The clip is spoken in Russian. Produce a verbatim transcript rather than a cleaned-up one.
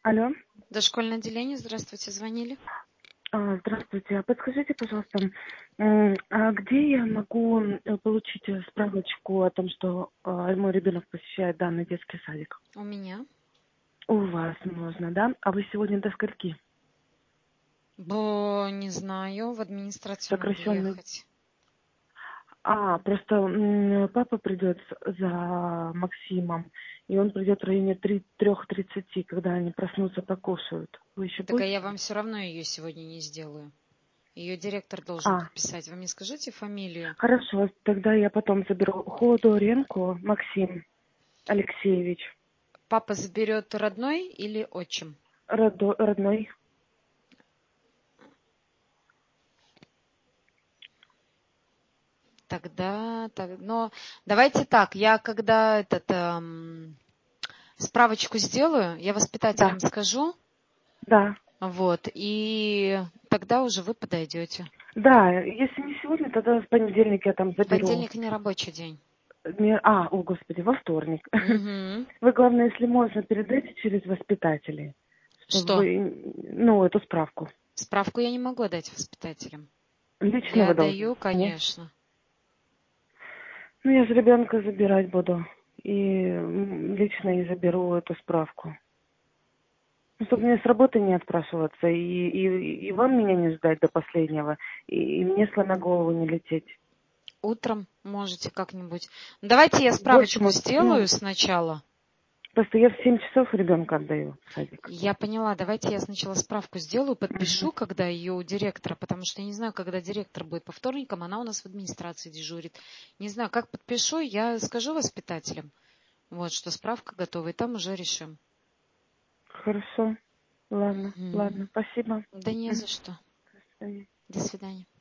Алло. Дошкольное отделение, здравствуйте, звонили. А, Здравствуйте. А подскажите, пожалуйста, м, а где я могу э, получить э, справочку о том, что э, мой ребенок посещает данный детский садик? У меня. У вас можно, да? А вы сегодня до скольки? Бо, не знаю, в администрацию надо Сокращенный. ехать. А, просто м, папа придет за Максимом, и он придет в районе трех тридцати, когда они проснутся, покушают. Вы еще Так а будете? я вам все равно ее сегодня не сделаю. Ее директор должен А, подписать. Вы мне скажите фамилию? хорошо, тогда я потом заберу. Ходоренко Максим Алексеевич. Папа заберет родной или отчим? Родо- родной. Тогда, так, но давайте так, я когда этот эм, справочку сделаю, я Да, воспитателям скажу, да. вот, и тогда уже вы подойдете. Да, если не сегодня, тогда в понедельник я там В заберу. понедельник не рабочий день. Не- А, о господи, во вторник. Угу. Вы, главное, если можно, передайте через воспитателей, чтобы Что? вы, ну, эту справку. Справку я не могу дать воспитателям. Лично Я вы должны, даю, нет? конечно. Ну, я же ребенка забирать буду. И м, лично и заберу эту справку. Ну, чтобы мне с работы не отпрашиваться, и, и, и вам меня не ждать до последнего, и, и мне сломя голову не лететь. Утром можете как-нибудь. Давайте я Больше, справочку может, ну, сделаю сначала. просто я в семь часов ребенка отдаю в садик. Я поняла, давайте я сначала справку сделаю, Мгм. подпишу, когда ее у директора, потому что я не знаю, когда директор будет по вторникам, она у нас в администрации дежурит. Не знаю, как подпишу, я скажу воспитателям, вот, что справка готова, и там уже решим. Хорошо. Ладно, Мгм. ладно, спасибо. Да не Мгм. за что. До свидания. До свидания.